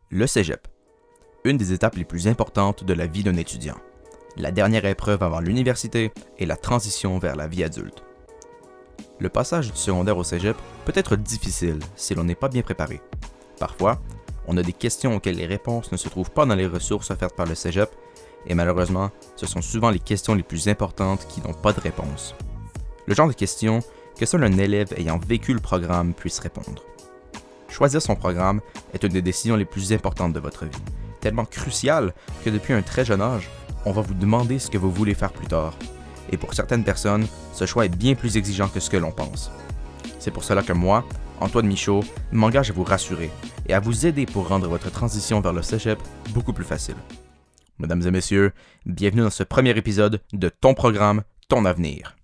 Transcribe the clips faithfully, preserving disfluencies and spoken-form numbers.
Le cégep, une des étapes les plus importantes de la vie d'un étudiant. La dernière épreuve avant l'université et la transition vers la vie adulte. Le passage du secondaire au cégep peut être difficile si l'on n'est pas bien préparé. Parfois, on a des questions auxquelles les réponses ne se trouvent pas dans les ressources offertes par le cégep, et malheureusement, ce sont souvent les questions les plus importantes qui n'ont pas de réponse. Le genre de questions que seul un élève ayant vécu le programme puisse répondre. Choisir son programme est une des décisions les plus importantes de votre vie, tellement cruciale que depuis un très jeune âge, on va vous demander ce que vous voulez faire plus tard. Et pour certaines personnes, ce choix est bien plus exigeant que ce que l'on pense. C'est pour cela que moi, Antoine Michaud, m'engage à vous rassurer et à vous aider pour rendre votre transition vers le cégep beaucoup plus facile. Mesdames et messieurs, bienvenue dans ce premier épisode de Ton programme, ton avenir.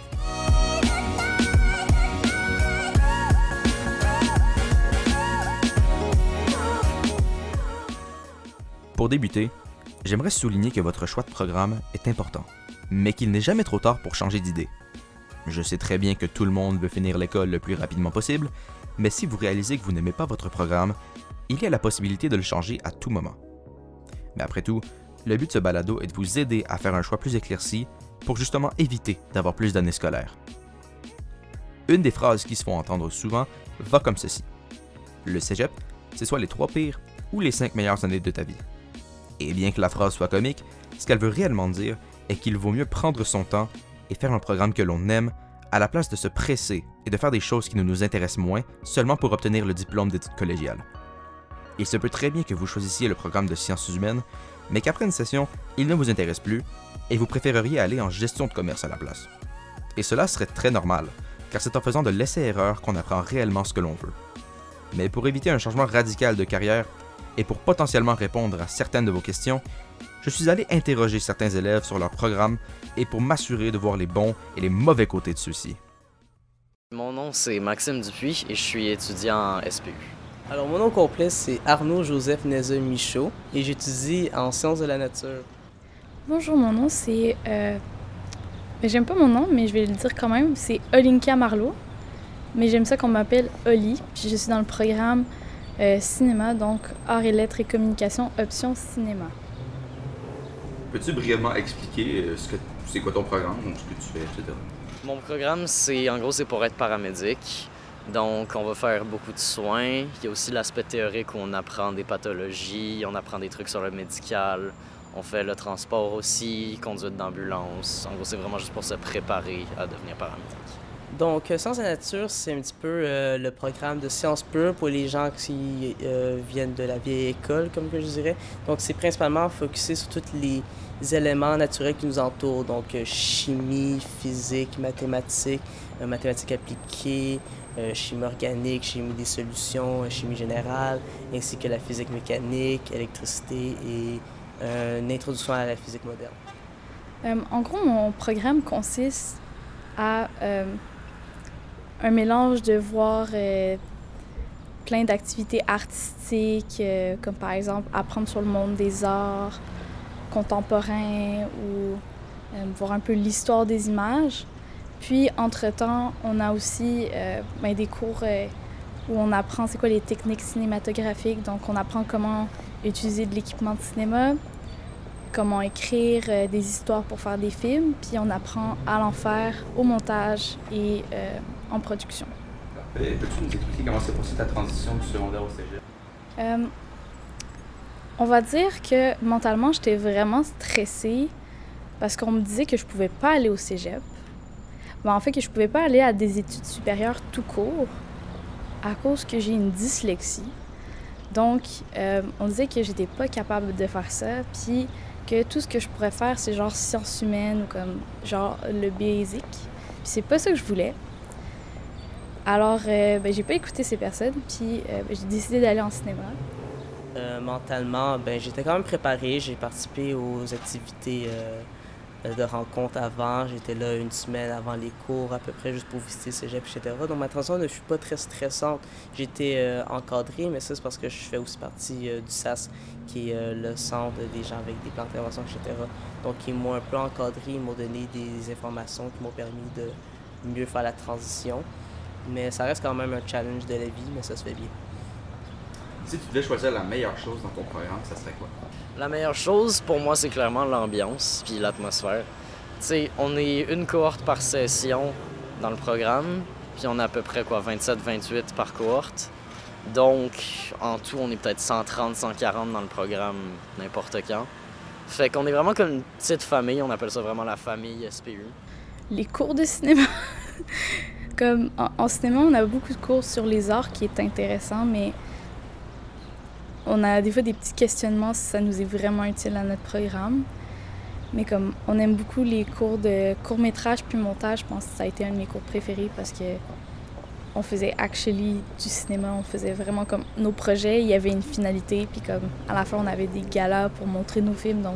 Pour débuter, j'aimerais souligner que votre choix de programme est important, mais qu'il n'est jamais trop tard pour changer d'idée. Je sais très bien que tout le monde veut finir l'école le plus rapidement possible, mais si vous réalisez que vous n'aimez pas votre programme, il y a la possibilité de le changer à tout moment. Mais après tout, le but de ce balado est de vous aider à faire un choix plus éclairci pour justement éviter d'avoir plus d'années scolaires. Une des phrases qui se font entendre souvent va comme ceci. Le cégep, c'est soit les trois pires ou les cinq meilleures années de ta vie. Et bien que la phrase soit comique, ce qu'elle veut réellement dire est qu'il vaut mieux prendre son temps et faire un programme que l'on aime à la place de se presser et de faire des choses qui ne nous intéressent moins seulement pour obtenir le diplôme d'études collégiales. Il se peut très bien que vous choisissiez le programme de sciences humaines, mais qu'après une session, il ne vous intéresse plus et vous préféreriez aller en gestion de commerce à la place. Et cela serait très normal, car c'est en faisant de l'essai-erreur qu'on apprend réellement ce que l'on veut. Mais pour éviter un changement radical de carrière, et pour potentiellement répondre à certaines de vos questions, je suis allé interroger certains élèves sur leur programme et pour m'assurer de voir les bons et les mauvais côtés de ceux-ci. Mon nom, c'est Maxime Dupuis et je suis étudiant en S P U. Alors, mon nom complet, c'est Arnaud Joseph Neza Michaud et j'étudie en sciences de la nature. Bonjour, mon nom, c'est... Euh... Ben, j'aime pas mon nom, mais je vais le dire quand même. C'est Olinka Marleau, mais j'aime ça qu'on m'appelle Oli, puis je suis dans le programme euh, cinéma, donc arts et lettres et communication, option cinéma. Peux-tu brièvement expliquer ce que c'est quoi ton programme, ce que tu fais, et cetera? Mon programme, c'est en gros, c'est pour être paramédic. Donc, on va faire beaucoup de soins. Il y a aussi l'aspect théorique où on apprend des pathologies, on apprend des trucs sur le médical. On fait le transport aussi, conduite d'ambulance. En gros, c'est vraiment juste pour se préparer à devenir paramédic. Donc, euh, Sciences de la nature, c'est un petit peu euh, le programme de sciences pures pour les gens qui euh, viennent de la vieille école, comme que je dirais. Donc, c'est principalement focusé sur tous les éléments naturels qui nous entourent. Donc, euh, chimie, physique, mathématiques, euh, mathématiques appliquées, euh, chimie organique, chimie des solutions, euh, chimie générale, ainsi que la physique mécanique, électricité et euh, une introduction à la physique moderne. Euh, en gros, mon programme consiste à... Euh, un mélange de voir euh, plein d'activités artistiques, euh, comme par exemple apprendre sur le monde des arts contemporains ou euh, voir un peu l'histoire des images. Puis, entre-temps, on a aussi euh, ben, des cours euh, où on apprend c'est quoi les techniques cinématographiques. Donc, on apprend comment utiliser de l'équipement de cinéma, comment écrire euh, des histoires pour faire des films, puis on apprend à l'en faire au montage et euh, en production. Parfait. Peux-tu nous expliquer comment s'est passée ta transition du secondaire au cégep? Euh, on va dire que mentalement, j'étais vraiment stressée parce qu'on me disait que je pouvais pas aller au cégep. Ben, en fait, que je pouvais pas aller à des études supérieures tout court à cause que j'ai une dyslexie. Donc, euh, on disait que j'étais pas capable de faire ça, puis que tout ce que je pourrais faire, c'est genre sciences humaines ou comme genre le basic. Puis c'est pas ça que je voulais. Alors, euh, ben, j'ai pas écouté ces personnes, puis euh, ben, j'ai décidé d'aller en cinéma. Euh, mentalement, ben, j'étais quand même préparée. J'ai participé aux activités euh, de rencontres avant. J'étais là une semaine avant les cours, à peu près, juste pour visiter le cégep, et cetera. Donc, ma transition ne fut pas très stressante. J'étais euh, encadrée, mais ça, c'est parce que je fais aussi partie euh, du S A S, qui est euh, le centre des gens avec des plans d'intervention, et cetera. Donc, ils m'ont un peu encadré, ils m'ont donné des informations qui m'ont permis de mieux faire la transition. Mais ça reste quand même un challenge de la vie, mais ça se fait bien. Si tu devais choisir la meilleure chose dans ton programme, ça serait quoi? La meilleure chose, pour moi, c'est clairement l'ambiance puis l'atmosphère. Tu sais, on est une cohorte par session dans le programme, puis on a à peu près quoi, vingt-sept vingt-huit par cohorte. Donc, en tout, on est peut-être cent trente cent quarante dans le programme n'importe quand. Fait qu'on est vraiment comme une petite famille, on appelle ça vraiment la famille S P U. Les cours de cinéma. Comme en, en cinéma, on a beaucoup de cours sur les arts qui est intéressant, mais on a des fois des petits questionnements si ça nous est vraiment utile à notre programme. Mais comme on aime beaucoup les cours de court-métrage puis montage, je pense que ça a été un de mes cours préférés parce que on faisait actually du cinéma, on faisait vraiment comme nos projets, il y avait une finalité, puis comme à la fin on avait des galas pour montrer nos films, donc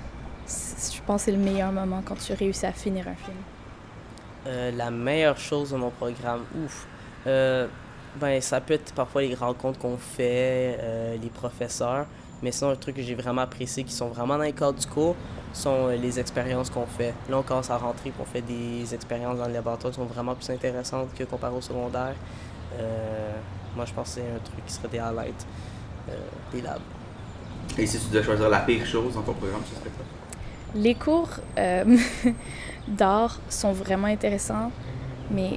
je pense que c'est le meilleur moment quand tu réussis à finir un film. Euh, la meilleure chose de mon programme, ouf, euh, ben ça peut être parfois les rencontres qu'on fait, euh, les professeurs, mais sinon un truc que j'ai vraiment apprécié qui sont vraiment dans le cadre du cours sont euh, les expériences qu'on fait. Là on commence à rentrer et on fait des expériences dans le laboratoire qui sont vraiment plus intéressantes que comparé au secondaire. Euh, moi je pense que c'est un truc qui serait des highlights euh, des labs. Et si tu devais choisir la pire chose dans ton programme, ce serait quoi? Les cours euh, d'art sont vraiment intéressants, mais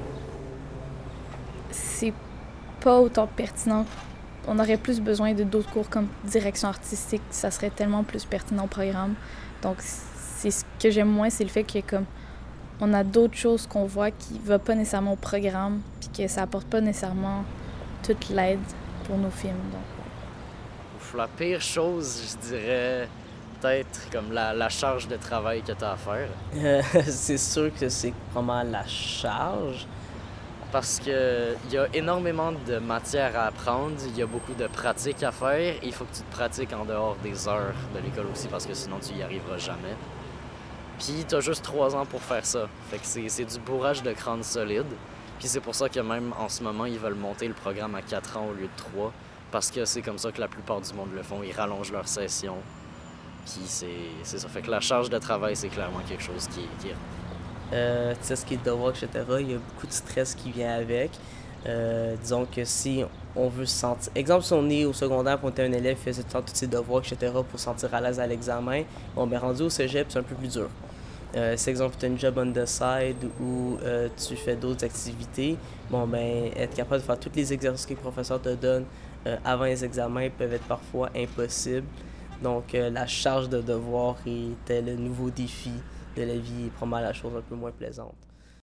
c'est pas autant pertinent. On aurait plus besoin de d'autres cours comme direction artistique, ça serait tellement plus pertinent au programme. Donc c'est ce que j'aime moins, c'est le fait que comme on a d'autres choses qu'on voit qui ne vont pas nécessairement au programme, puis que ça apporte pas nécessairement toute l'aide pour nos films. Donc. Ouf, la pire chose, je dirais peut-être comme la, la charge de travail que tu as à faire. Euh, c'est sûr que c'est vraiment la charge. Parce qu'il y a énormément de matière à apprendre, il y a beaucoup de pratiques à faire, et il faut que tu te pratiques en dehors des heures de l'école aussi, parce que sinon tu y arriveras jamais. Puis t'as juste trois ans pour faire ça, fait que c'est, c'est du bourrage de crâne solide. Puis c'est pour ça que même en ce moment, ils veulent monter le programme à quatre ans au lieu de trois, parce que c'est comme ça que la plupart du monde le font, ils rallongent leur session. Puis c'est, c'est ça, fait que la charge de travail, c'est clairement quelque chose qui, qui est... Euh, tu sais, ce qui est de devoir, et cetera, il y a beaucoup de stress qui vient avec. Euh, disons que si on veut se sentir... Exemple, si on est au secondaire, on était un élève qui faisait tout le temps tous ses devoirs, et cetera, pour se sentir à l'aise à l'examen, bon, ben rendu au cégep, c'est un peu plus dur. Euh, si, exemple, tu as une job on the side ou euh, tu fais d'autres activités, bon, ben être capable de faire tous les exercices que le professeur te donne euh, avant les examens peuvent être parfois impossibles. Donc, euh, la charge de devoir était le nouveau défi de la vie est probablement la chose un peu moins plaisante.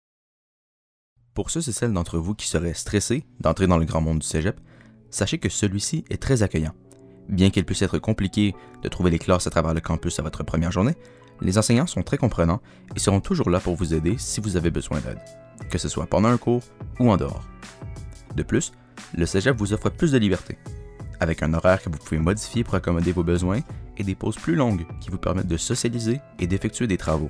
Pour ceux et celles d'entre vous qui seraient stressés d'entrer dans le grand monde du cégep, sachez que celui-ci est très accueillant. Bien qu'il puisse être compliqué de trouver les classes à travers le campus à votre première journée, les enseignants sont très comprenants et seront toujours là pour vous aider si vous avez besoin d'aide, que ce soit pendant un cours ou en dehors. De plus, le cégep vous offre plus de liberté, avec un horaire que vous pouvez modifier pour accommoder vos besoins et des pauses plus longues qui vous permettent de socialiser et d'effectuer des travaux.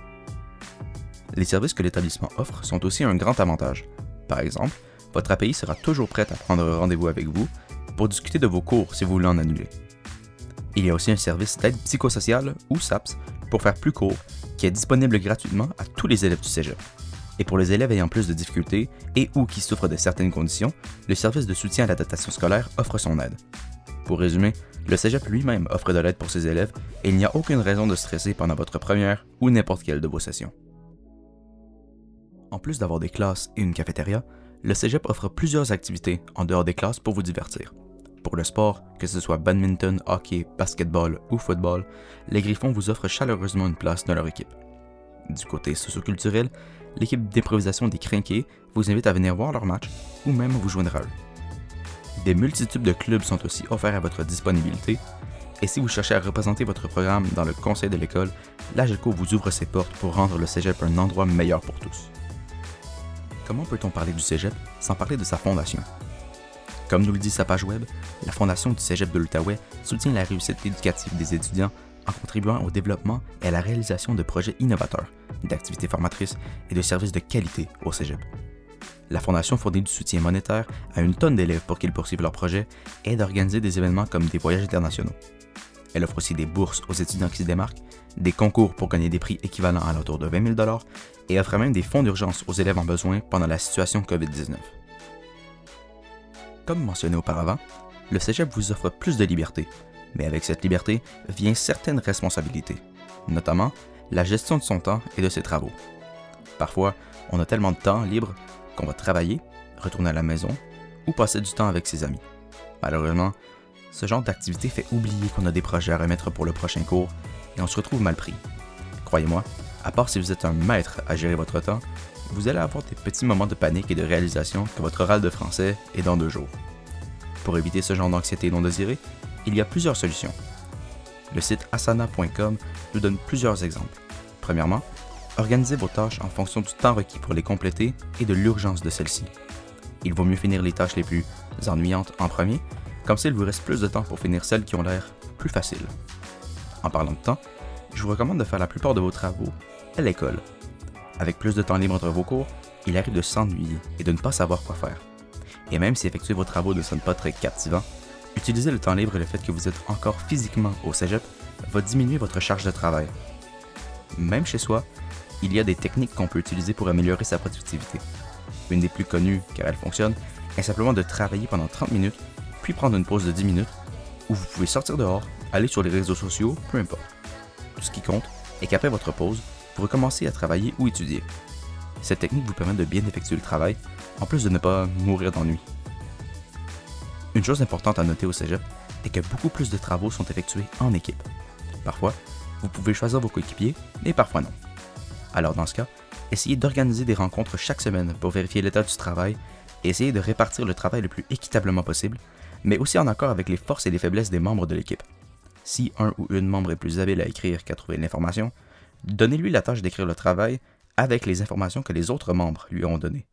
Les services que l'établissement offre sont aussi un grand avantage. Par exemple, votre A P I sera toujours prête à prendre rendez-vous avec vous pour discuter de vos cours si vous voulez en annuler. Il y a aussi un service d'aide psychosociale ou S A P S pour faire plus court qui est disponible gratuitement à tous les élèves du cégep. Et pour les élèves ayant plus de difficultés et ou qui souffrent de certaines conditions, le service de soutien à l'adaptation scolaire offre son aide. Pour résumer, le cégep lui-même offre de l'aide pour ses élèves et il n'y a aucune raison de stresser pendant votre première ou n'importe quelle de vos sessions. En plus d'avoir des classes et une cafétéria, le cégep offre plusieurs activités en dehors des classes pour vous divertir. Pour le sport, que ce soit badminton, hockey, basketball ou football, les Griffons vous offrent chaleureusement une place dans leur équipe. Du côté socio-culturel, l'équipe d'improvisation des Crinqués vous invite à venir voir leur match ou même vous joindre à eux. Des multitudes de clubs sont aussi offerts à votre disponibilité, et si vous cherchez à représenter votre programme dans le conseil de l'école, l'Ageco vous ouvre ses portes pour rendre le cégep un endroit meilleur pour tous. Comment peut-on parler du cégep sans parler de sa fondation? Comme nous le dit sa page web, la Fondation du cégep de l'Outaouais soutient la réussite éducative des étudiants en contribuant au développement et à la réalisation de projets innovateurs, d'activités formatrices et de services de qualité au cégep. La Fondation fournit du soutien monétaire à une tonne d'élèves pour qu'ils poursuivent leurs projets et aide à organiser des événements comme des voyages internationaux. Elle offre aussi des bourses aux étudiants qui se démarquent, des concours pour gagner des prix équivalents à l'autour de vingt mille dollars et offre même des fonds d'urgence aux élèves en besoin pendant la situation covid dix-neuf. Comme mentionné auparavant, le cégep vous offre plus de liberté, mais avec cette liberté vient certaines responsabilités, notamment la gestion de son temps et de ses travaux. Parfois, on a tellement de temps libre qu'on va travailler, retourner à la maison ou passer du temps avec ses amis. Malheureusement, ce genre d'activité fait oublier qu'on a des projets à remettre pour le prochain cours et on se retrouve mal pris. Croyez-moi, à part si vous êtes un maître à gérer votre temps, vous allez avoir des petits moments de panique et de réalisation que votre oral de français est dans deux jours. Pour éviter ce genre d'anxiété non désirée, il y a plusieurs solutions. Le site asana point com nous donne plusieurs exemples. Premièrement, organisez vos tâches en fonction du temps requis pour les compléter et de l'urgence de celles-ci. Il vaut mieux finir les tâches les plus ennuyantes en premier, comme ça il vous reste plus de temps pour finir celles qui ont l'air plus faciles. En parlant de temps, je vous recommande de faire la plupart de vos travaux à l'école. Avec plus de temps libre entre vos cours, il arrive de s'ennuyer et de ne pas savoir quoi faire. Et même si effectuer vos travaux ne sonne pas très captivant, utiliser le temps libre et le fait que vous êtes encore physiquement au cégep va diminuer votre charge de travail. Même chez soi, il y a des techniques qu'on peut utiliser pour améliorer sa productivité. Une des plus connues, car elle fonctionne, est simplement de travailler pendant trente minutes, puis prendre une pause de dix minutes, où vous pouvez sortir dehors, aller sur les réseaux sociaux, peu importe. Tout ce qui compte est qu'après votre pause, vous recommencez à travailler ou étudier. Cette technique vous permet de bien effectuer le travail, en plus de ne pas mourir d'ennui. Une chose importante à noter au cégep est que beaucoup plus de travaux sont effectués en équipe. Parfois, vous pouvez choisir vos coéquipiers, mais parfois non. Alors dans ce cas, essayez d'organiser des rencontres chaque semaine pour vérifier l'état du travail et essayez de répartir le travail le plus équitablement possible, mais aussi en accord avec les forces et les faiblesses des membres de l'équipe. Si un ou une membre est plus habile à écrire qu'à trouver l'information, donnez-lui la tâche d'écrire le travail avec les informations que les autres membres lui ont données.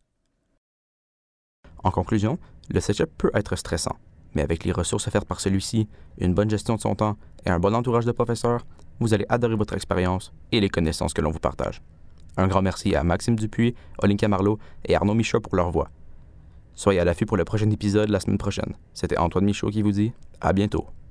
En conclusion, le cégep peut être stressant, mais avec les ressources offertes par celui-ci, une bonne gestion de son temps et un bon entourage de professeurs, vous allez adorer votre expérience et les connaissances que l'on vous partage. Un grand merci à Maxime Dupuis, Olinka Marleau et Arnaud Michaud pour leur voix. Soyez à l'affût pour le prochain épisode la semaine prochaine. C'était Antoine Michaud qui vous dit à bientôt.